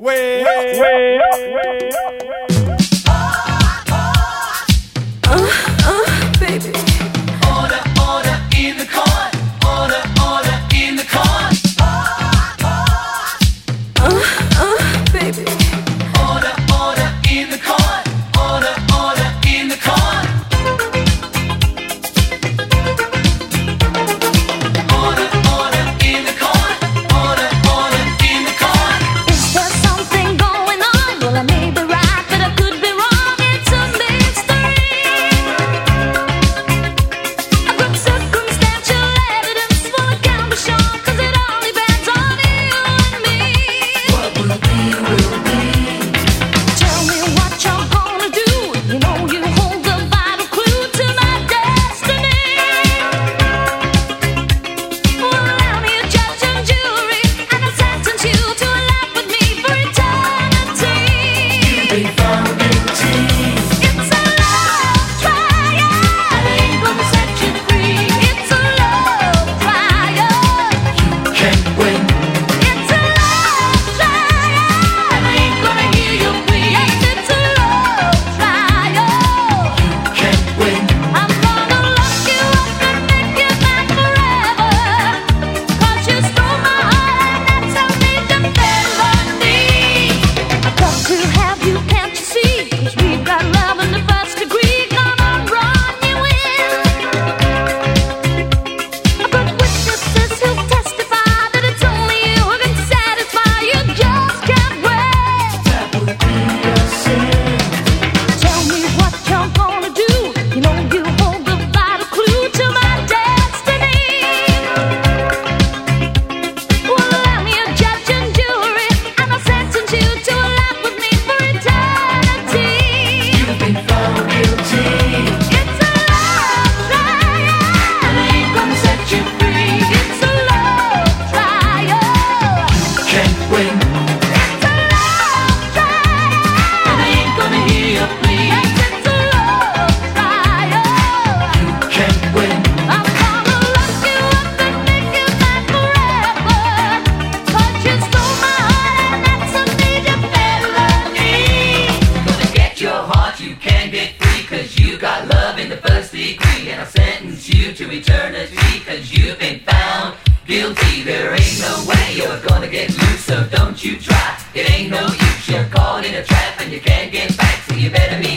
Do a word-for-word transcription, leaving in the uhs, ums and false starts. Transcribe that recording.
way, way, way, way. Uh, uh, baby. Order, order in the court. Order, order in the court. Uh, uh, baby. Order, order in the court. Order, order in the court. Order, order in the court. Order, order in the court. Is there something going on? Well, I may be right, but I could be wrong. It's a mystery. I've got circumstantial evidence. Well, I can't be sure, 'cause it all depends on you and me. What will be, will be. Tell me what you're gonna do. You know you hold the vital clue to my destiny. Well, I'm your judge and jury, and I sentence you to a life with me for eternity. Be found guilty. It's a love trial. I ain't gonna set you free. It's a love trial. Can't win. It's a love trial. I ain't gonna hear your plea. Yes, it's a love trial. Can't win. I'm gonna lock you up and make you mine forever. 'Cause you stole my heart and that's a major felony. I've got to have you, can't you see? 'Cause we've got love in the first degree. Gonna run you in. I've got witnesses who testify that it's only you who can satisfy. You just can't wait. That would be a sin. Tell me what you're gonna do. You know you hold the vital clue to my destiny. Well, I'm your judge and jury, and I sentence you to a life with me for eternity. You've been found guilty. It's a love trial. I ain't gonna set you free. It's a love trial. Can't win. It's a love trial. I ain't gonna hear your plea. Yes, it's a love trial. Can't win. I'm gonna lock you up and make you mine forever. 'Cause you stole my heart and that's a major felony. Gonna get your heart, you can't get free. 'Cause you got love in the first degree. And I'll sentence you to eternity. 'Cause you've been found guilty. There ain't no way you're gonna get loose. So don't you try, it ain't no use. You're caught in a trap and you can't get back. So you better be